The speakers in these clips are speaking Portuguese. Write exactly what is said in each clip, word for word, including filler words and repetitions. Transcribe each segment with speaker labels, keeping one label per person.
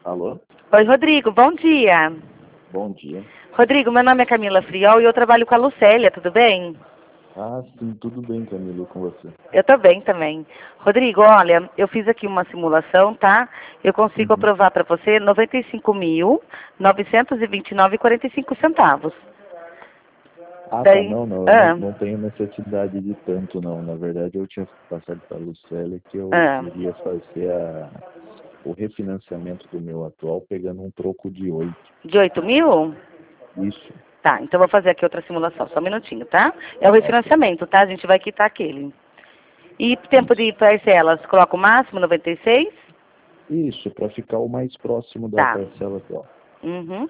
Speaker 1: Alô?
Speaker 2: Oi, Rodrigo, bom dia.
Speaker 1: Bom dia.
Speaker 2: Rodrigo, meu nome é Camila Friol e eu trabalho com a Lucélia, tudo bem?
Speaker 1: Ah, sim, tudo bem, Camila, e com você?
Speaker 2: Eu tô bem também. Rodrigo, olha, eu fiz aqui uma simulação, tá? Eu consigo
Speaker 1: Uhum.
Speaker 2: aprovar para você noventa e cinco mil, novecentos e vinte e nove e quarenta e cinco centavos.
Speaker 1: Ah, tá,
Speaker 2: Daí,
Speaker 1: não, não, eu não,
Speaker 2: ah,
Speaker 1: não tenho necessidade de tanto, não. Na verdade, eu tinha passado para a Lucélia que eu
Speaker 2: ah,
Speaker 1: iria fazer a, o refinanciamento do meu atual pegando um troco de oito.
Speaker 2: de oito mil?
Speaker 1: Isso,
Speaker 2: Tá, então eu vou fazer aqui outra simulação, só um minutinho, tá? É o
Speaker 1: ok.
Speaker 2: refinanciamento, tá? A gente vai quitar aquele. E tempo
Speaker 1: Isso.
Speaker 2: de parcelas, coloca o máximo, noventa e seis?
Speaker 1: Isso, para ficar o mais próximo da
Speaker 2: Tá.
Speaker 1: parcela atual.
Speaker 2: Uhum.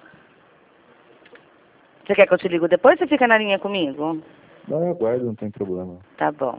Speaker 2: Você quer que eu te ligo depois ou você fica na linha comigo?
Speaker 1: Não, eu aguardo, não tem problema.
Speaker 2: Tá bom.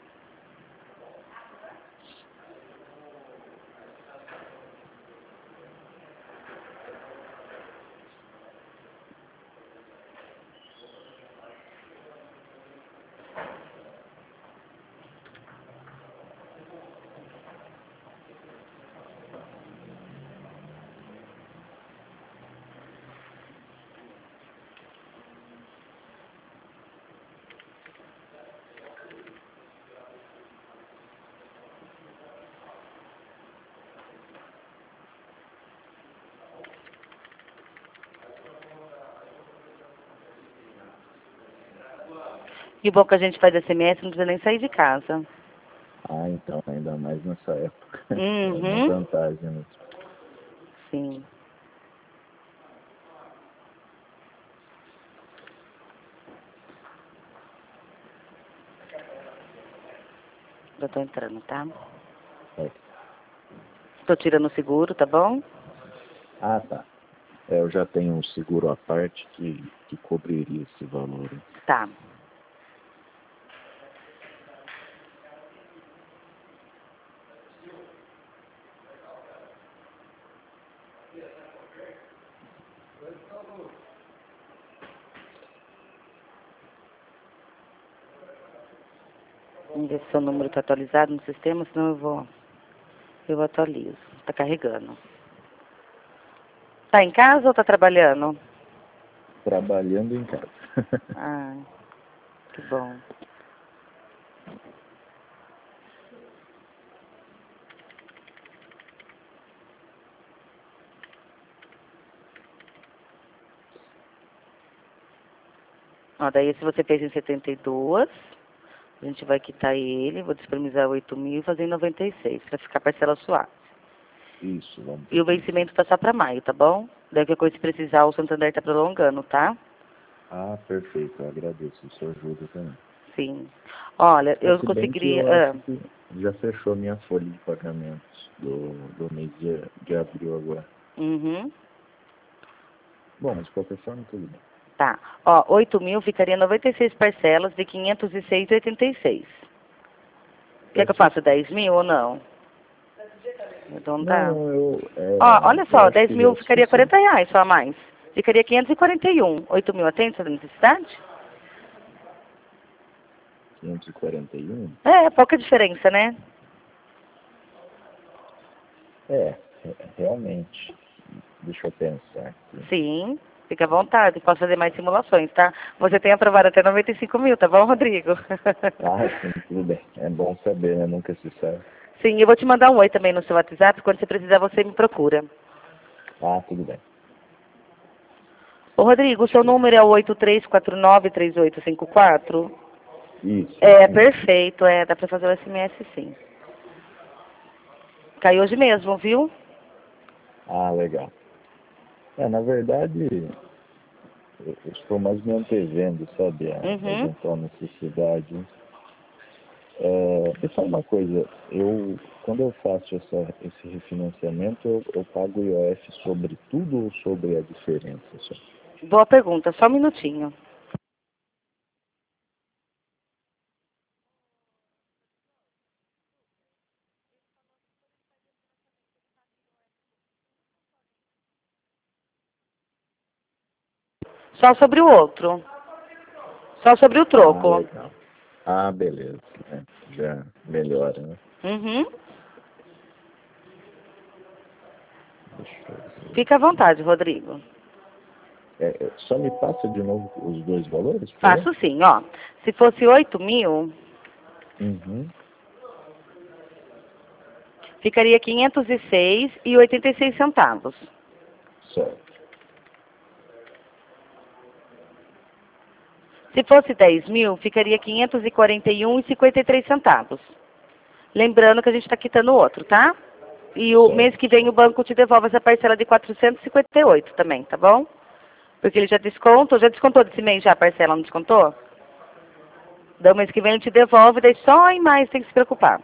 Speaker 2: E bom que a gente faz S M S, não precisa nem sair de casa.
Speaker 1: Ah, então, ainda mais nessa época. É uma
Speaker 2: Uhum.
Speaker 1: vantagem mesmo.
Speaker 2: Sim. Já tô entrando, tá?
Speaker 1: Ok.
Speaker 2: Tô tirando o seguro, tá bom?
Speaker 1: Ah, tá. É, eu já tenho um seguro à parte que, que cobriria esse valor. Hein?
Speaker 2: Tá. Vamos ver se seu número tá atualizado no sistema, senão eu vou... Eu atualizo. Tá carregando. Tá em casa ou tá trabalhando?
Speaker 1: Trabalhando em casa.
Speaker 2: Ah, que bom. Ó, daí se você fez em setenta e dois, a gente vai quitar ele, vou disponibilizar oito mil e fazer em noventa e seis, pra ficar parcela suave.
Speaker 1: Isso, vamos
Speaker 2: E o
Speaker 1: fazer isso.
Speaker 2: vencimento tá só pra maio, tá bom? Daí que coisa se precisar, o Santander tá prolongando, tá?
Speaker 1: Ah, perfeito, eu agradeço. Isso ajuda também.
Speaker 2: Sim. Olha,
Speaker 1: É,
Speaker 2: eu
Speaker 1: se bem que
Speaker 2: conseguiria...
Speaker 1: eu
Speaker 2: Ah,
Speaker 1: acho que já fechou minha folha de pagamentos do, do mês de, de abril agora.
Speaker 2: uhum.
Speaker 1: Bom, mas de qualquer forma, tudo bem.
Speaker 2: Tá. Ó, oito mil ficaria noventa e seis parcelas de quinhentos e seis e oitenta e seis. Quer que eu
Speaker 1: Perfeito.
Speaker 2: faça dez mil ou não?
Speaker 1: Não,
Speaker 2: Arredondar.
Speaker 1: não, eu,
Speaker 2: Ó,
Speaker 1: é,
Speaker 2: olha
Speaker 1: eu
Speaker 2: só,
Speaker 1: acho
Speaker 2: dez
Speaker 1: que já é
Speaker 2: mil
Speaker 1: o
Speaker 2: ficaria
Speaker 1: suficiente.
Speaker 2: quarenta reais só a mais. Ficaria quinhentos e quarenta e um. oito mil atende essa necessidade?
Speaker 1: quinhentos e quarenta e um?
Speaker 2: É, pouca diferença, né?
Speaker 1: É, re- realmente. Deixa eu pensar aqui.
Speaker 2: Sim, fica à vontade, posso fazer mais simulações, tá? Você tem aprovado até noventa e cinco mil, tá bom, Rodrigo?
Speaker 1: Ah, sim, tudo bem. É bom saber, né? Nunca se sabe.
Speaker 2: Sim, eu vou te mandar um oi também no seu WhatsApp, quando você precisar você me procura.
Speaker 1: Ah, tudo bem.
Speaker 2: Ô, Rodrigo, o seu
Speaker 1: Deixa eu...
Speaker 2: número é o oito três quatro nove três oito cinco quatro?
Speaker 1: Isso,
Speaker 2: É,
Speaker 1: isso mesmo.
Speaker 2: perfeito, é, dá pra fazer o S M S sim. Caiu hoje mesmo, viu?
Speaker 1: Ah, legal. É, na verdade, eu eu estou mais me antevendo, sabe, a
Speaker 2: Uhum.
Speaker 1: eventual necessidade. É, me fala uma coisa, eu, quando eu faço essa, esse refinanciamento, eu, eu pago o I O F sobre tudo ou sobre a diferença só?
Speaker 2: Boa pergunta, só um minutinho. Só sobre o outro. Só sobre o
Speaker 1: Ah,
Speaker 2: troco.
Speaker 1: legal. Ah, beleza. É, já melhora, né?
Speaker 2: Uhum.
Speaker 1: Deixa eu ver.
Speaker 2: Fica à vontade, Rodrigo.
Speaker 1: É, é, só me passa de novo os dois valores, por favor?
Speaker 2: Faço sim, ó. Se fosse oito mil,
Speaker 1: Uhum.
Speaker 2: ficaria quinhentos e seis e oitenta e seis centavos.
Speaker 1: Certo.
Speaker 2: Se fosse dez mil, ficaria quinhentos e quarenta e um e cinquenta e três centavos. Lembrando que a gente está quitando o outro, tá? E o
Speaker 1: Certo.
Speaker 2: mês que vem o banco te devolve essa parcela de quatrocentos e cinquenta e oito também, tá bom? Porque ele já descontou, já descontou desse mês já a parcela, não descontou? Então, mês que vem ele te devolve, daí só em mais tem que se preocupar.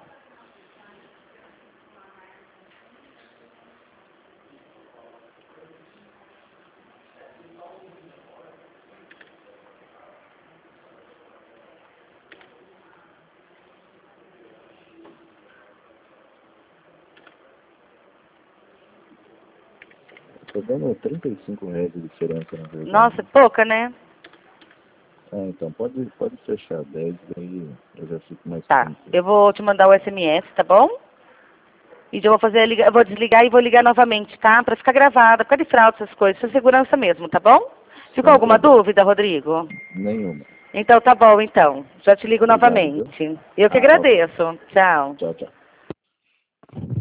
Speaker 1: Tô dando trinta e cinco reais de diferença, na verdade.
Speaker 2: Nossa, pouca, né?
Speaker 1: Ah, então pode, pode fechar dez, daí eu já fico mais
Speaker 2: Tá,
Speaker 1: tranquilo.
Speaker 2: eu vou te mandar o S M S, tá bom? E já vou fazer, a liga- eu vou desligar e vou ligar novamente, tá? Pra ficar gravada, por causa de fraude, essas coisas, isso é segurança mesmo, tá bom? Ficou
Speaker 1: Sem
Speaker 2: alguma
Speaker 1: problema.
Speaker 2: dúvida, Rodrigo?
Speaker 1: Nenhuma.
Speaker 2: Então tá bom, então. Já te ligo
Speaker 1: Obrigado, viu?
Speaker 2: novamente. Eu que
Speaker 1: Ah, ok.
Speaker 2: agradeço. Tchau.
Speaker 1: Tchau, tchau.